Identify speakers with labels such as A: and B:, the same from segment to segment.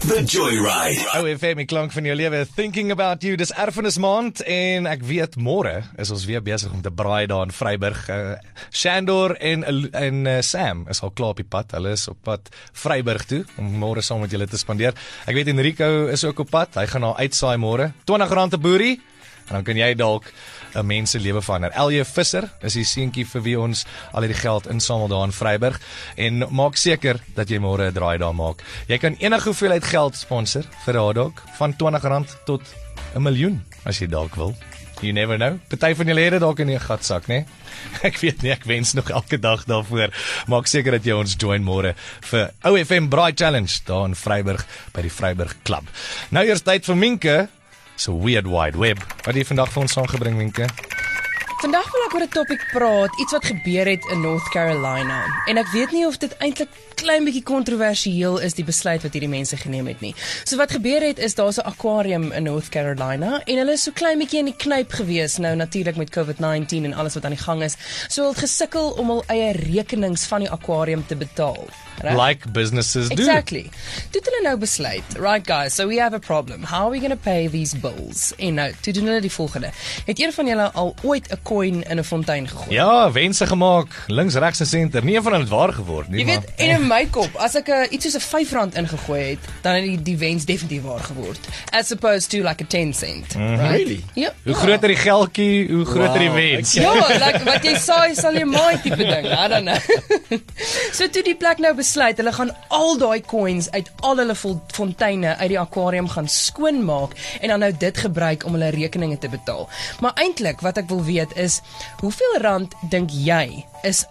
A: The Joyride.
B: OFM, die klank van jou lewe, thinking about you, dis erfenis maand, en ek weet, môre is ons weer besig om te braai daar in Vryburg. Shandor en Sam is al klaar op die pad, hulle is op pad Vryburg toe, om môre saam met julle te spandeer. Ek weet Enrico is ook op pad, hy gaan nou uitsaai môre, R20 'n boerie, en dan kan jy dalk 'n mens se lewe verander. Elje Visser is die seentjie vir wie ons al die geld insamel daar in Vryburg, en maak seker dat jy môre 'n draai daar maak. Jy kan enige hoeveelheid geld sponsor vir haar dalk, van R20 tot 'n miljoen, as jy dalk wil. You never know. Party van julle het dit dalk in 'n gatsak, né? Ek weet nie, ek wens nog elke dag daarvoor. Maak seker dat jy ons join môre vir OFM Braai Challenge daar in Vryburg by die Vryburg Club. Nou eers tyd vir Minke. So weird wide web. Wat het jy vandag vir ons saamgebring, Minke?
C: Vandag wil ek oor 'n topik praat, iets wat gebeur het in North Carolina. En ek weet nie of dit eintlik klein bietjie kontroversieel is, die besluit wat hierdie mense geneem het nie. So wat gebeur het is, daar's 'n aquarium in North Carolina en hulle is so klein bietjie in die knyp gewees, nou natuurlik met COVID-19 en alles wat aan die gang is. So hulle het gesukkel om hul eie rekenings van die aquarium te betaal. Right?
B: Like businesses do.
C: Exactly. Toe het hulle nou besluit, right guys, so we have a problem. How are we going to pay these bills? En nou, toe doen hulle die volgende. Het een van julle al ooit 'n coin in 'n fontein gegooi?
B: Ja, wense gemaak, links, regs en senter. Nie een van hulle het waar geword nie.
C: Jy weet, en in my kop, as ek iets soos 'n R5 ingegooi het, dan het die wens definitief waar geword. As opposed to like a 10 cent. Right?
D: Really?
C: Ja.
B: Hoe groter die geldjie, hoe groter die wens.
C: Ja, like wat jy saai sal jy maai tipe ding. I don't know. So toe die plek nou besluit, hulle gaan al daai coins uit al hulle fonteine uit die aquarium gaan skoonmaak en dan nou dit gebruik om hulle rekeninge te betaal. Maar eintlik wat ek wil weet is, hoeveel rand dink jy is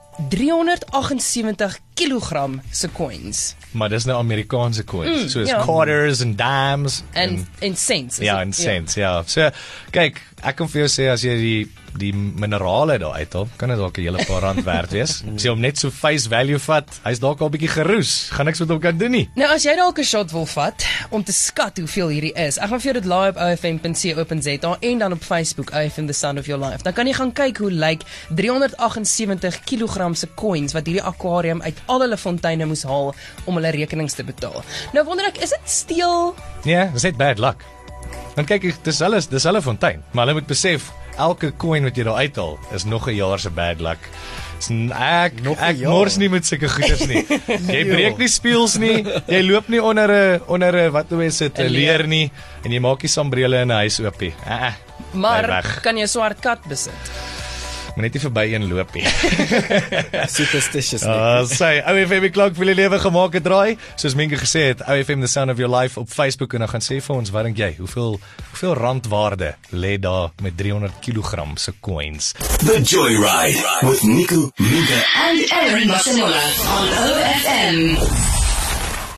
C: 378 kilogram se coins?
B: Maar dis nou Amerikaanse coins, soos
C: ja.
B: quarters en dimes
C: En cents.
B: ja, en cents, ja. So, kyk, ek kan vir jou sê, as jy die minerale daar uithaal, kan dit dalk 'n hele paar rand werd wees. As jy hom net so face value vat, hy's dalk al bietjie geroes, gaan niks met hom kan doen nie.
C: Nou as jy dalk 'n shot wil vat om te skat hoeveel hierdie is, ek gaan vir jou dit laai op ofm.co.za en dan op Facebook OFM The Sound of Your Life. Dan kan jy gaan kyk hoe lyk 378 kilogram se coins wat hierdie aquarium uit al hulle fonteine moes haal om hulle rekenings te betaal. Nou wonder ek, is dit steel?
B: Ja, dis net bad luck. Dan kyk, dis hulle fontein, maar hulle moet besef, elke coin wat jy daar uithaal is nog 'n jaar se bad luck. Ek mors nie met sulke goeders nie. Jy breek nie spieëls nie, jy loop nie onder 'n wat is dit, 'n leer nie, en jy maak nie sambrele in 'n huis oop nie.
C: Maar kan jy 'n swart kat besit?
B: Maar net nie verby een loop nie.
D: Superstitious.
B: Sê, OFM die klank vir die lewe gemaak het draai. Soos Minke gesê het, OFM The Sound of Your Life op Facebook, en dan gaan sê vir ons, wat dink jy, hoeveel randwaarde lê daar met 300 kilogram se coins?
A: The Joyride with Nico, Minke
E: and Aaron Masanola on OFM.